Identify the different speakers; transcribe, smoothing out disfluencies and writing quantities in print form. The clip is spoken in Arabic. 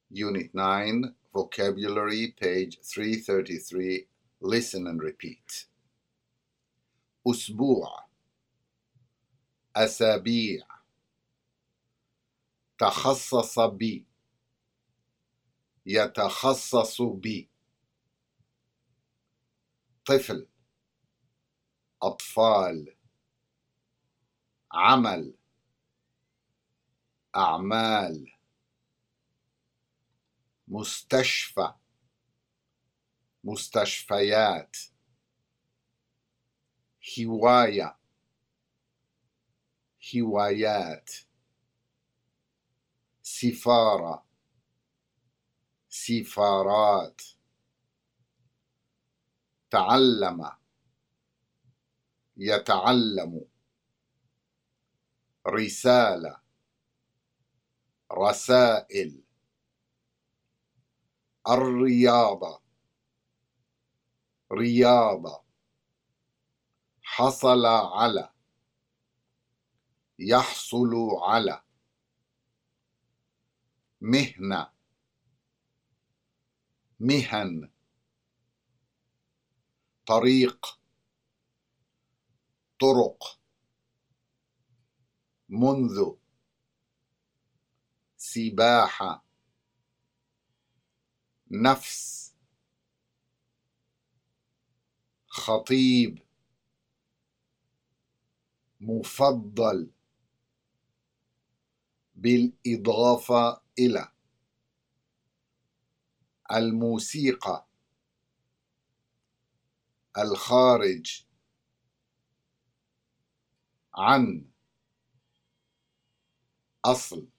Speaker 1: Unit 9, Vocabulary, page 333. Listen and repeat. أسبوع، أسابيع، تخصص بي، يتخصص بي، طفل، أطفال، عمل، أعمال، مستشفى، مستشفيات، هواية، هوايات، سفارة، سفارات، تعلم، يتعلم، رسالة، رسائل، الرياضة، رياضة، حصل على، يحصل على، مهنة، مهن، طريق، طرق، منذ، سباحة، نفس، خطيب، مفضل، بالإضافة إلى، الموسيقى، الخارج، عن، أصل.